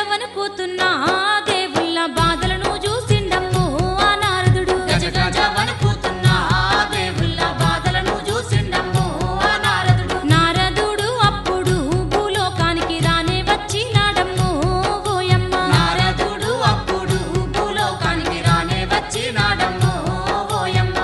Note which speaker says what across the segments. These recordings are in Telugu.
Speaker 1: వణుకుతున్నా దేవుళ్ళ బాధలను చూసిండమ్ము ఆ నారదుడు
Speaker 2: గజ గజ వణుకుతున్నా దేవుళ్ళ బాధలను చూసిండమ్ము ఆ నారదుడు.
Speaker 1: నారదుడు అప్పుడు భూలోకానికి రానే వచ్చినాడమ్ము ఓయమ్మ
Speaker 2: నారదుడు అప్పుడు భూలోకానికి రానే వచ్చినాడమ్ము ఓయమ్మ.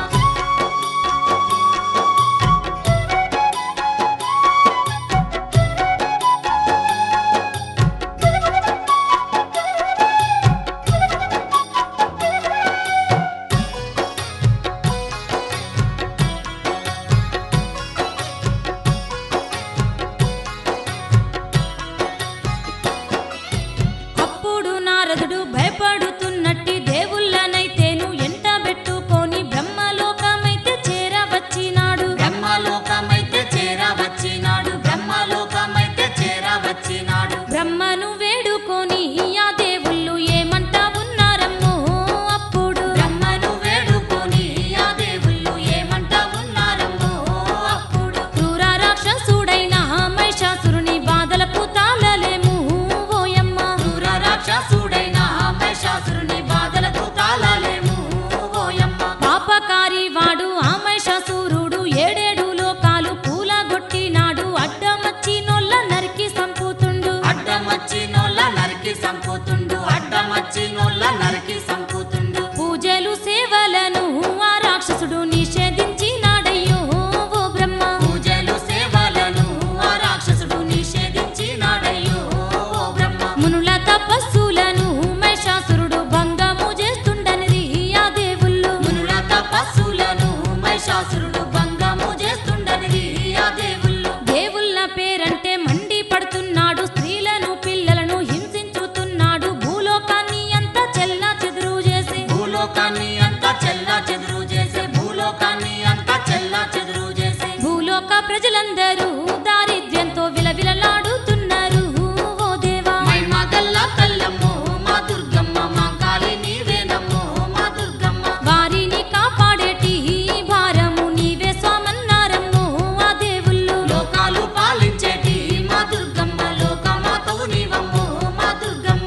Speaker 1: అప్పుడు నారదుడు భయపడుతున్నట్టి దేవుళ్ళనైతేను ఎంట పెట్టుకొని బ్రహ్మలోకమైతే చేరవచ్చినాడు
Speaker 2: బ్రహ్మలోకమైతే చేరవచ్చినాడు. బ్రహ్మలోకమైతే చేరవచ్చినాడు.
Speaker 1: బ్రహ్మను వేడుకొని ఆ దేవుళ్ళు ఏమంట ఉన్నారమ్మో అప్పుడు
Speaker 2: బ్రహ్మను వేడుకొని ఆ దేవుళ్ళు ఏమంట ఉన్నారమ్మో అప్పుడు.
Speaker 1: క్రూర రాక్షసుడైన మహిషాసురుని బాధలకు తాళలేము ఓయమ్మ
Speaker 2: క్రూర రాక్షసుడైన మహిషాసురుని బాధలకు తాళలేము ఓయమ్మ.
Speaker 1: పాపకారి వాడు ఆ మహిషాసురుడు ఏడేడు లోకాలు పూలగొట్టినాడు అడ్డమచ్చి నొల్ల నరికి సంపుతుండు
Speaker 2: అడ్డమచ్చినోళ్ళ నరికి సంపుతుండు. అడ్డమచ్చినోళ్ళ నరికి సంపుతుండు.
Speaker 1: పూజలు సేవలను ఆ రాక్షసుడు నిషేధించినాడయ్యో ఓ బ్రహ్మ
Speaker 2: పూజలు సేవలను ఆ రాక్షసుడు నిషేధించినాడయ్యో ఓ బ్రహ్మ.
Speaker 1: మునుల తపస్సులను మహిషాసురుడు భంగము చేస్తుండనిది ఆ దేవుళ్ళు
Speaker 2: మునుల తపస్సులను మహిషాసురుడు భంగము చేస్తుండనిది ఆ దేవుళ్ళు.
Speaker 1: దేవుళ్ళ పేరంటే మండి పడుతున్నాడు స్త్రీలను పిల్లలను హింసించుతున్నాడు భూలోకాన్ని అంతా చెల్లా చెదురు చేసి
Speaker 2: భూలోకాన్ని అంతా చెల్లా చెదురు చేసే. భూలోకాన్ని అంతా చెల్లా చెదురు చేసే.
Speaker 1: భూలోక ప్రజలందరూ దారిద్ర్యంతో విలవిలలాడుతున్నారు ఓ దేవా
Speaker 2: మహిమ గల్ల తల్లమ్మో మా దుర్గమ్మ మా కాళీ నీవేనమ్మో మా దుర్గమ్మ.
Speaker 1: వారిని కాపాడేటి భారము నీవే స్వామన్నారమ్మో ఆ దేవుళ్ళు
Speaker 2: లోకాలు పాలించేటి మా దుర్గమ్మ లోకమాతవు నీవమ్మో మా దుర్గమ్మ.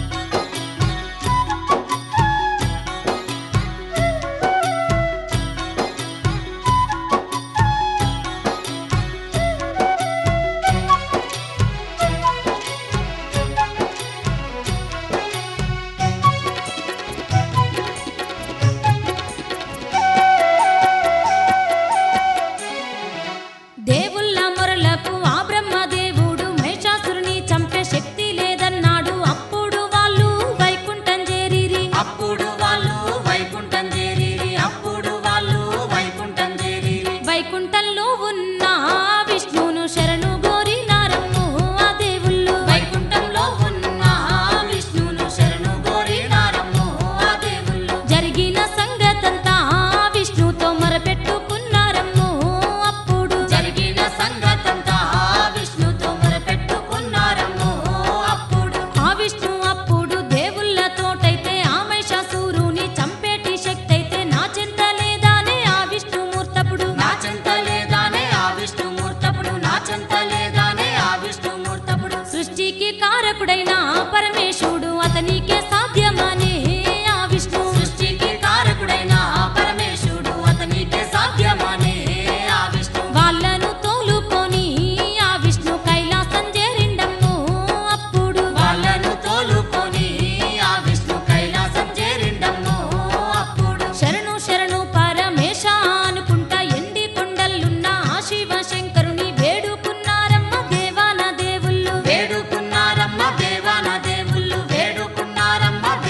Speaker 1: దేవుళ్ళ మొరలకు ఆ బ్రహ్మదేవుడు మహిషాసురుని చంపే శక్తి లేదన్నాడు అప్పుడు వాళ్ళు వైకుంఠం చేరిరి
Speaker 2: అప్పుడు వాళ్ళు వైకుంఠం చేరిరి. అప్పుడు వాళ్ళు వైకుంఠం చేరిరి.
Speaker 1: వైకుంఠంలో ఉన్న విష్ణువును శరణు గోరినారమ్మో ఆ దేవుళ్ళు
Speaker 2: వైకుంఠంలో ఉన్న విష్ణువును శరణు కోరినారమ్మో ఆ దేవుళ్ళు.
Speaker 1: జరిగిన సంగతంతా విష్ణుతో మొరపెట్టుకున్నారమ్మో అప్పుడు
Speaker 2: జరిగిన సంగతంతా విష్ణుతో మొరపెట్టుకున్నారమ్మో అప్పుడు.
Speaker 1: ఆ విష్ణు అప్పుడు దేవుళ్ళతోటైతే ఆ మహిషాసురుని చంపేటి శక్తి అయితే నా చెంత లేదానే ఆ విష్ణుమూర్తప్పుడు
Speaker 2: నా చెంత లేదానే ఆ విష్ణుమూర్తప్పుడు. నా చెంత లేదానే ఆ విష్ణుమూర్తప్పుడు.
Speaker 1: సృష్టికి కారకుడైన పరమేశుడు అతనికే సాధ్యమనే ఆ విష్ణు
Speaker 2: సృష్టికి కారకుడైన పరమేశుడు అతనికే సాధ్యమనే ఆ విష్ణు.
Speaker 1: వాళ్ళను తోలుకొని ఆ విష్ణు కైలాసం చేరిండమ్ము అప్పుడు
Speaker 2: వాళ్ళను తోలుకొని ఆ విష్ణు కైలాసం చేరిండమ్మో అప్పుడు.
Speaker 1: శరణు శరణు పరమేశ అనుకుంటా ఎండి కొండలున్న ఆ శివ శంకరుని వేడుకున్నారమ్మ దేవాన దేవుళ్ళు
Speaker 2: వేడుకున్నారమ్మ దేవాన దేవుళ్ళు. వేడుకున్నారమ్మ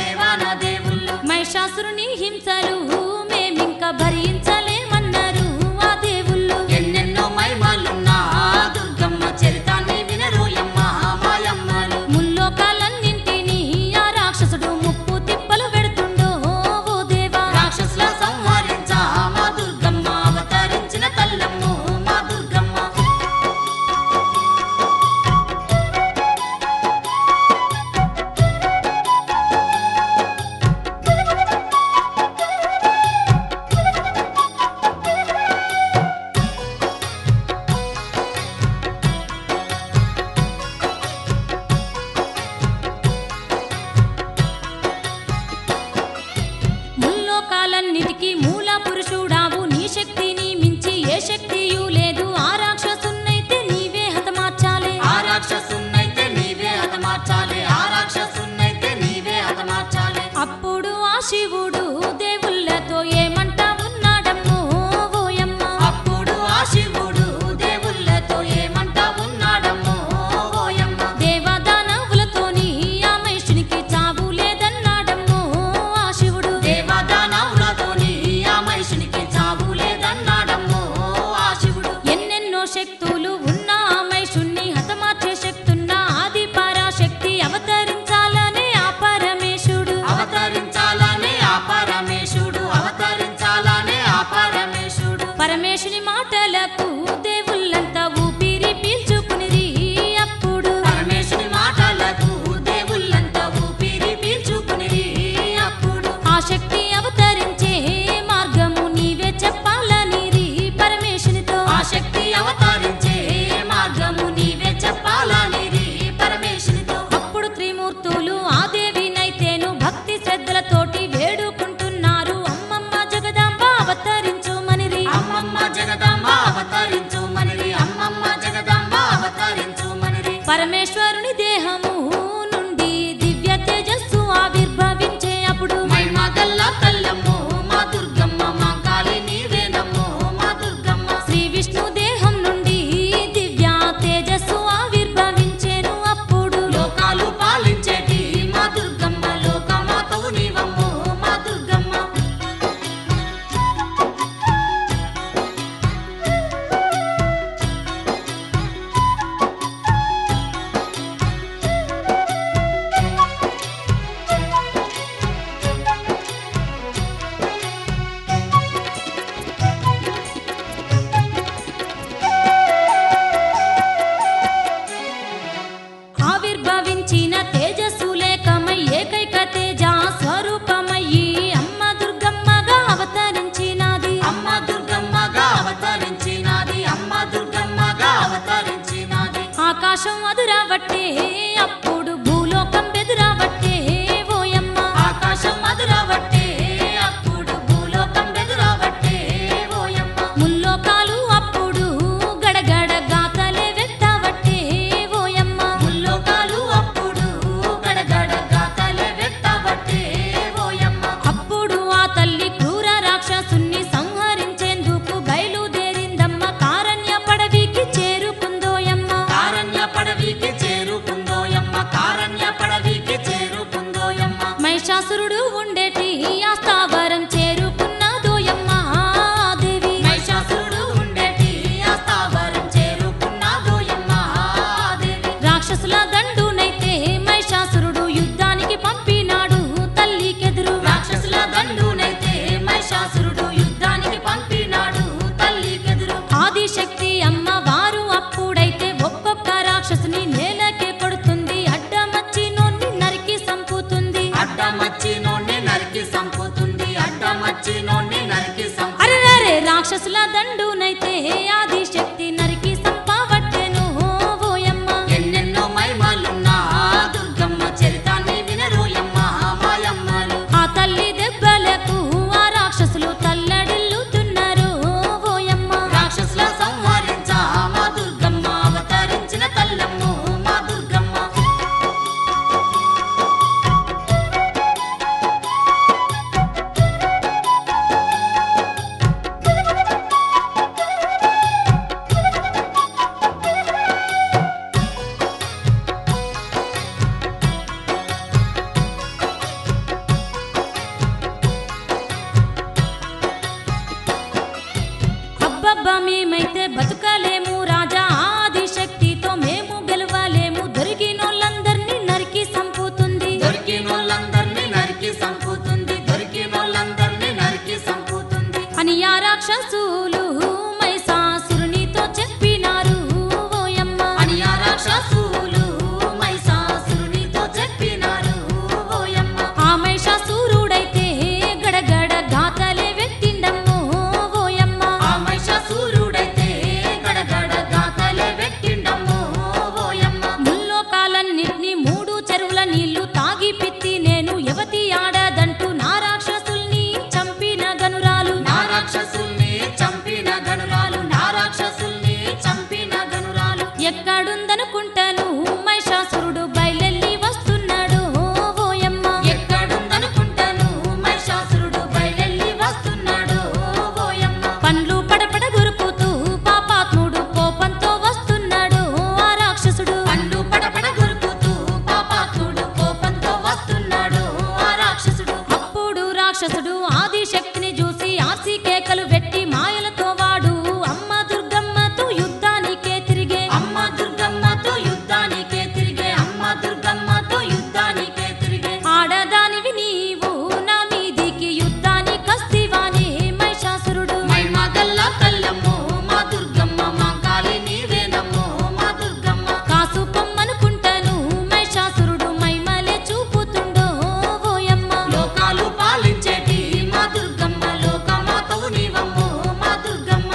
Speaker 1: మహిషాసురుడు ఉండేటి ఆ స్థావరం చేరుకున్న దోయమ్మ దేవి.
Speaker 2: మహిషాసురుడు ఉండేటి ఆ స్థావరం చేరుకున్న దోయమ్మ దేవి.
Speaker 1: రాక్షసుల దండునైతే మహిషాసురుడు యుద్ధానికి పంపినాడు తల్లికెదురు.
Speaker 2: రాక్షసుల దండునైతే మహిషాసురుడు యుద్ధానికి పంపినాడు తల్లికెదురు.
Speaker 1: ఆదిశక్తి అమ్మవారు అప్పుడైతే ఒక్కొక్క రాక్షసుని నేలకే కొడుతుంది. అడ్డమచ్చినోన్ని నరికి సంపుతుంది.
Speaker 2: అడ్డమచ్చినోన్ని నరికి సంపుతుంది. అడ్డమచ్చినోన్ని నరికి సంపు.
Speaker 1: అరెరే రాక్షసుల దండునైతే ఆదిశక్తి నరికి సంపవట్టెను ఓయమ్మ.
Speaker 2: ఎన్నెన్నో మహిమలున్నా దుర్గమ్మ చరితాన్ని వినరోయమ్మ మాయమ్మలు.
Speaker 1: ఆ తల్లి దెబ్బలకు ఆ రాక్షసులు తల్లడిల్లుతున్నారు ఓయమ్మ.
Speaker 2: రాక్షసుల సంహరించ మా దుర్గమ్మ అవతరించిన తల్లమ్ము మా దుర్గమ్మ.
Speaker 1: అబ్బబ్బా మేమైతే బతుకలేము రాజా ఆదిశక్తితో మేము గెలవలేము. దొరికినోళ్ళందరినీ నరికి సంపుతుంది.
Speaker 2: దొరికినోళ్ళందరినీ నరికి సంపుతుంది. దొరికినోళ్ళందరినీ నరికి సంపుతుంది.
Speaker 1: అని ఆ రాక్షసులు మహిషాసురునితో చెప్పినారు ఓయమ్మ.
Speaker 2: అని ఆ రాక్షసులు మహిషాసురునితో చెప్పినారు ఓయమ్మ.
Speaker 1: ఆ మహిషాసురుడైతే గడగడ గాతలే వెట్టిండమ్మో ఓయమ్మ.
Speaker 2: ఆ మహిషాసురుడైతే గడగడ గాథలే వెట్టిండమ్మో ఓయమ్మ.
Speaker 1: ముల్లోకాలన్నిటినీ మూడు చెరువుల నీళ్లు తాగి పిత్తి నేను యువతి ఆడదంటూ నా రాక్షసుల్ని చంపిన గనురాలు.
Speaker 2: నా రాక్షసుల్ని చంపిన గనురాలు. నా రాక్షసుల్ని చంపిన గనురాలు.
Speaker 1: ఎక్కడుందనుకుంటాను మహిషాసురుడు బయలెల్లి వస్తున్నాడు ఓయమ్మ.
Speaker 2: ఎక్కడుందనుకుంటాను మహిషాసురుడు బయలెల్లి వస్తున్నాడు ఓయమ్మ.
Speaker 1: పండ్లు పడపడ గురుకుతూ పాపాత్ముడు కోపంతో వస్తున్నాడు ఆ రాక్షసుడు.
Speaker 2: పండ్లు పడపడ గురుకుతూ పాపాత్ముడు కోపంతో వస్తున్నాడు ఆ రాక్షసుడు.
Speaker 1: అప్పుడు రాక్షసుడు ఆదిశక్తిని చూసి ఆర్సి కేకలు పెట్టి మాయలతో వాడు అమ్మ దుర్గమ్మతో యుద్ధానికే తిరిగే.
Speaker 2: అమ్మ దుర్గమ్మతో యుద్ధానికే తిరిగే. అమ్మ దుర్గమ్మతో యుద్ధానికే తిరిగే.
Speaker 1: ఆడదానివి నీవు నా మీదికి యుద్ధానికస్తివానే మహిషాసురుడు.
Speaker 2: మైమగల్ల తల్లమ్మో మా దుర్గమ్మ మా కాళి నీవేనమ్మో మా దుర్గమ్మ.
Speaker 1: కాసు పొమ్మనుకుంటాను మహిషాసురుడు మైమలే చూపుతుండో ఓయమ్మ.
Speaker 2: లోకాలు పాలించేటి మా దుర్గమ్మ లోకమాతవు నీవమ్మో మా దుర్గమ్మ.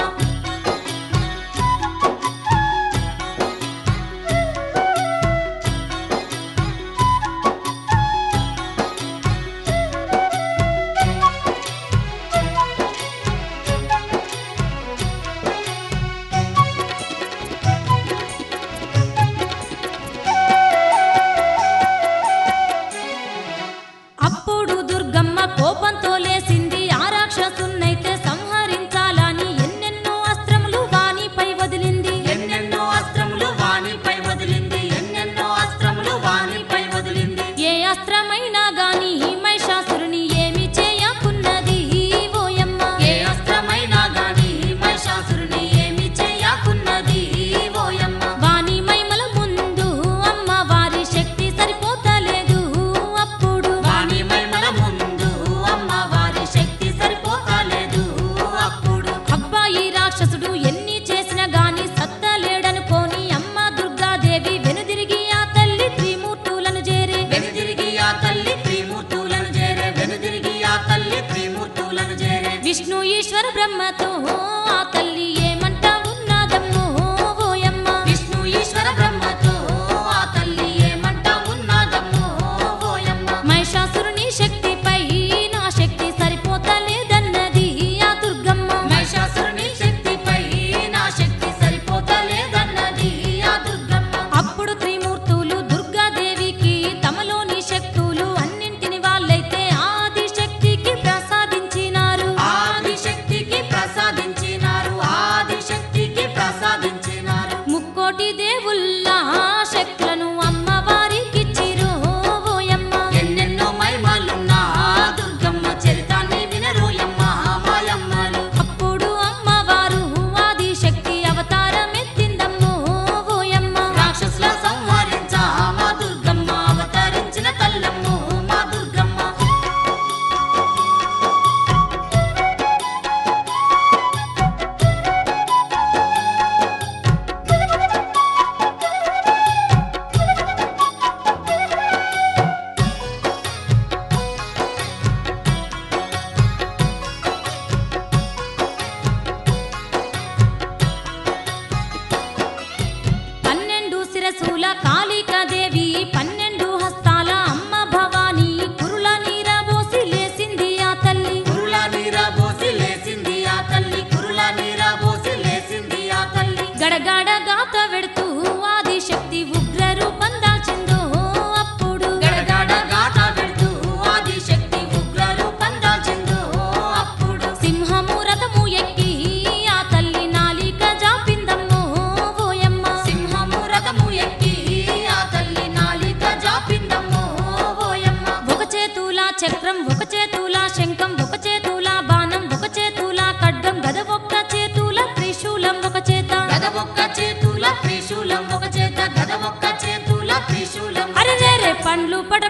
Speaker 1: అప్పుడు దుర్గమ్మ కోపంతో లేసింది. ఆ రాక్షసున్నైతే సంహరించాలని ఎన్నెన్నో అస్త్రములు వానిపై వదిలింది.
Speaker 2: ఎన్నెన్నో అస్త్రములు వానిపై వదిలింది. ఎన్నెన్నో అస్త్రములు వానిపై వదిలింది.
Speaker 1: ఏ అస్త్రమైనా గాని మహిషాసురుని ఏమి చేయకున్నది ఓయమ్మ.
Speaker 2: ఏ అస్త్రమైనా గాని మహిషాసురుని ఏమి చేయకున్నది ఓయమ్మ.
Speaker 1: వాని మైమల ముందు అమ్మవారి శక్తి సరిపోతలేదు. అప్పుడు
Speaker 2: వాని మహిమల ముందు అమ్మవారి శక్తి సరిపోతలేదు అప్పుడు.
Speaker 1: అబ్బాయి రాక్షసుడు ఎన్ని చేసినా గాని సత్తలేడనుకోని అమ్మ దుర్గాదేవి వెనుదిరిగి ఆ తల్లి త్రిమూర్తులను చేరే.
Speaker 2: వెనుదిరిగి ఆ తల్లి త్రిమూర్తులను చేరే. వెనుదిరిగి ఆ తల్లి త్రిమూర్తులను చేరే.
Speaker 1: విష్ణు ఈశ్వర బ్రహ్మతో ఆ తల్లి ఏమంట ఉన్నదమ్మో ఓయమ్మ.
Speaker 2: విష్ణు ఈశ్వర బ్రహ్మతో ఆ తల్లి ఏమంట ఉన్నదమ్మో ఓయమ్మ.
Speaker 1: మహిషాసురుని శక్తిపై నా శక్తి సరిపోతలేదన్నది ఆ దుర్గమ్మ.
Speaker 2: మహిషాసురుని శక్తిపై నా శక్తి సరిపోతలేదన్నది ఆ దుర్గమ్మ.
Speaker 1: అప్పుడు త్రిమూర్తులు దుర్గాదేవికి తమలోని శక్తులు అన్నింటిని వాళ్ళైతే ఆదిశక్తికి ప్రసాదించినారు.
Speaker 2: ఆదిశక్తికి ప్రసాద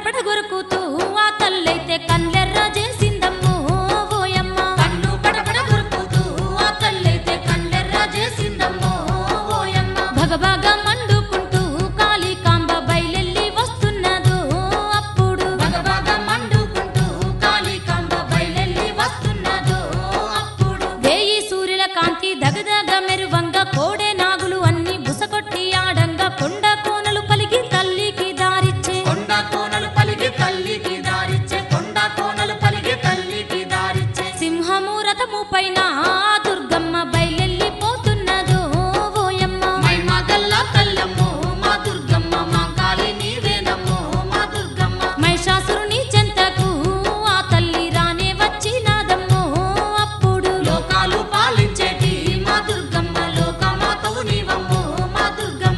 Speaker 1: పడపడ గొరుకుతూ ఆ తల్లైతే కళ్ళెర్ర చేసిందమ్మో ఓయమ్మ.
Speaker 2: కళ్ళు పడపడ గురుకుతూ ఆ తల్లైతే కళ్ళెర్ర చేసిందమ్మో ఓయమ్మ.
Speaker 1: భగభగ మండుకుంటూ కాళికాంబ బయలెల్లి వస్తున్నదో అప్పుడు.
Speaker 2: భగభగ మండుకుంటూ కాళికాంబ బయలెల్లి వస్తున్నదో అప్పుడు.
Speaker 1: వేయి సూర్యుల కాంతి దగదగ మెరువంగ కోడె నాగులు అన్ని బుసకొట్టి ఆడంగా కొండ కోనలు పలికి తల్లికి దారిచ్చే.
Speaker 2: కొండ కోనలు పలికి తల్లికి దారిచ్చే. కొండ కోనలు పలికి తల్లికి దారిచ్చే.
Speaker 1: సింహము రథము పైన ఆ దుర్గమ్మ బయలెల్లి పోతున్నదో ఓయమ్మ.
Speaker 2: మైమా గల్ల తల్లమ్మో మా దుర్గమ్మ మా కాళీ నీవేనమ్మో మా దుర్గమ్మ.
Speaker 1: మహిషాసురుని చెంతకు ఆ తల్లి రానే వచ్చినాదమ్మో అప్పుడు.
Speaker 2: లోకాలు పాలించేటి మా దుర్గమ్మ లోకమాతవు నీవమ్మో మా దుర్గమ్మ.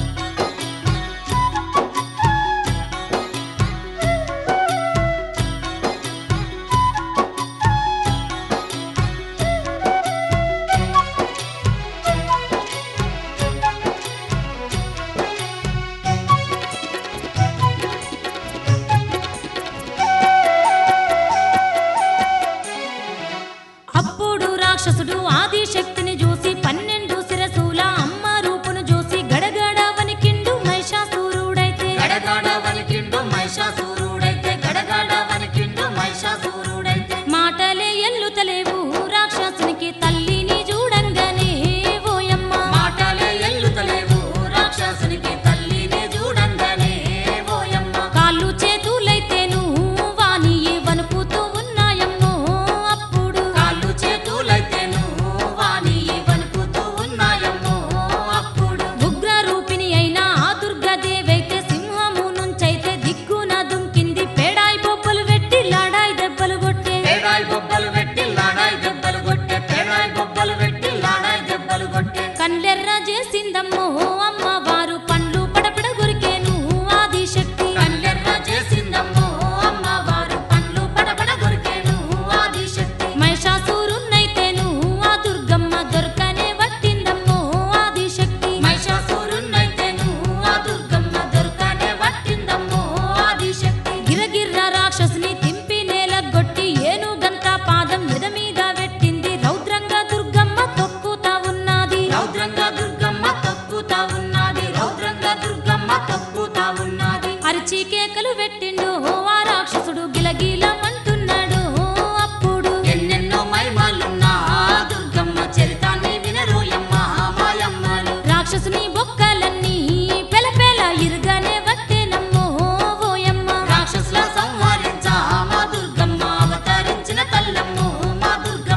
Speaker 1: అప్పుడు రాక్షసుడు ఆదిశక్తిని చూసి 12 శిరసుల అమ్మ రూపును చూసి గడగడ వణికిండు మహిషాసురుడైతే.
Speaker 2: గడగడ వణికిండు మహిషాసురుడైతే. గడగడ వణికిండు మహిషాసురుడైతే.
Speaker 1: మాటలే ఎల్లుతలేవు రాక్షసునికి తల్లిని చూడంగానే ఓయమ్మ.
Speaker 2: మాటలే ఎల్లుతలేవు రాక్షసునికి తల్లిని చూడంగానే ఓయమ్మ.
Speaker 1: కాళ్ళు చేతులైతేను వాని వణుకుతూ ఉన్నాయమ్మో అప్పుడు.
Speaker 2: కాళ్ళు చేతులైతేను వాని వణుకుతూ ఉన్నాయమ్మో అప్పుడు.
Speaker 1: ఉగ్ర రూపిణి అయిన ఆ దుర్గాదేవైతే సింహము నుంచైతే దిక్కున దుంకింది. పేడాయి బొబ్బలు పెట్టి లాడాయి దెబ్బలు కొట్టే.
Speaker 2: పేడాయి బొబ్బలు పెట్టి లాడాయి దెబ్బలు కొట్టే. పేడాయి బొబ్బలు పెట్టి లాడాయి దెబ్బలు కొట్టే.
Speaker 1: కళ్ళెర్ర చేసిందమ్మో అమ్మవారు పండ్లు పడపడ గురికేను ఆదిశక్తి.
Speaker 2: కళ్ళెర్ర చేసిందమ్మో అమ్మవారు పండ్లు పడబడ దొరికేను ఆదిశక్తి.
Speaker 1: మహిషాసురున్నైతేను ఆ దుర్గమ్మ దొరకనే వట్టిందమ్మో ఆదిశక్తి.
Speaker 2: మహిషాసురున్నైతేను ఆ దుర్గమ్మ దొరకనే వట్టిందమ్మో ఆదిశక్తి.
Speaker 1: గిరగిర్ర రాక్షసుని తింపి నేలగొట్టి ఏనుగంత పాదం ఎద మీద పెట్టింది. రౌద్రంగా దుర్గమ్మ తొక్కుతా ఉన్నది.
Speaker 2: రౌద్రంగా దుర్గమ్మ తొక్కుతా ఉన్నది. రౌద్రంగా దుర్గమ్మ తొక్కుతా ఉన్నది.
Speaker 1: అరిచి కేకలు పెట్టిండు ఆ రాక్షసుడు గిలగిలమంటున్నాడు అప్పుడు.
Speaker 2: ఎన్నెన్నో మైమాలున్నా ఆ దుర్గమ్మ చరితాన్ని వినరోయమ్మ మాయమ్మలు.
Speaker 1: రాక్షసుని బొక్కలన్నీ పెలపెల ఇరుగానే వట్టేనమ్మో ఓయమ్మ.
Speaker 2: రాక్షసుల సంహరించా మా దుర్గమ్మ అవతరించిన తల్లమ్మో మా దుర్గమ్మ.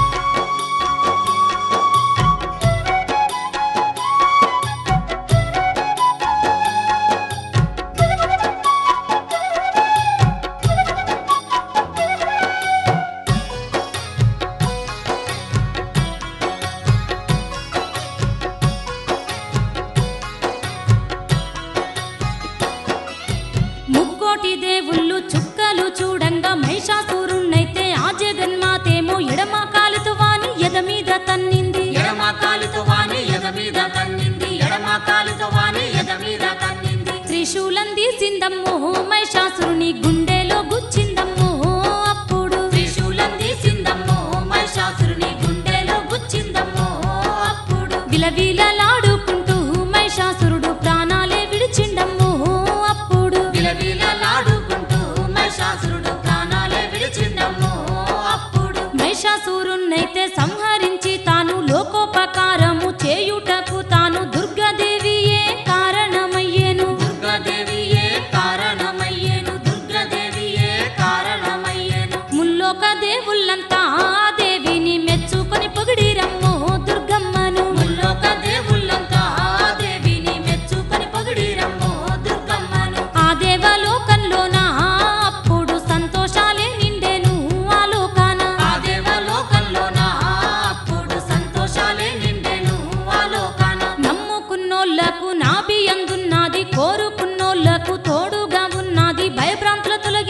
Speaker 1: ముక్కోటి దేవుళ్ళు చుక్కలు చూడంగా మహిషాసురున్నైతే ఆ జగన్మాతేమో ఎడమ కాలుతో వాని ఎద మీద తన్నింది.
Speaker 2: ఎడమ కాలితో వాని ఎద మీద తన్నింది. ఎడమ కాలితో వాని ఎద మీద తన్నింది.
Speaker 1: త్రిశూలం తీసిందమ్మో మహిషాసురుని గుండెలో గుచ్చిందమ్మో అప్పుడు.
Speaker 2: త్రిశూలం తీసిందమ్మో మహిషాసురుని గుండెలో గుచ్చిందమ్మో అప్పుడు.
Speaker 1: విలవిలలాడుకుంటూ మహిషాసురుడు ప్రాణాలే విడిచిండమ్మో అప్పుడు.
Speaker 2: విలవిలలాడుకుంటూ మహిషాసురుడు ప్రాణాలే విడిచిందమ్మో అప్పుడు.
Speaker 1: మహిషాసురున్నైతే సంహరించి తాను లోకోపకారము చేయుటకు తాను దుర్గాదేవియే కారణమయ్యేను.
Speaker 2: దుర్గాదేవియే కారణమయ్యేను. దుర్గాదేవియే కారణమయ్యేను.
Speaker 1: ముల్లోక దేవుళ్ళంతా ఆ దేవిని మెచ్చుకొని పొగిడిరమ్మో దుర్గమ్మను.
Speaker 2: ముల్లోక దేవుళ్ళంతా ఆ దేవిని మెచ్చుకొని పొగిడిరమ్మో దుర్గమ్మను.
Speaker 1: ఆ దేవలోకంలోన అప్పుడు సంతోషాలే నిండెను ఆ లోకాన.
Speaker 2: ఆ దేవలోకంలోన అప్పుడు సంతోషాలే నిండెను ఆ లోకాన.
Speaker 1: నమ్ముకున్నోళ్లకు నాభి అందున్నది. కోరుకున్నోళ్లకు తోడుగా ఉన్నది. భయభ్రాంతుల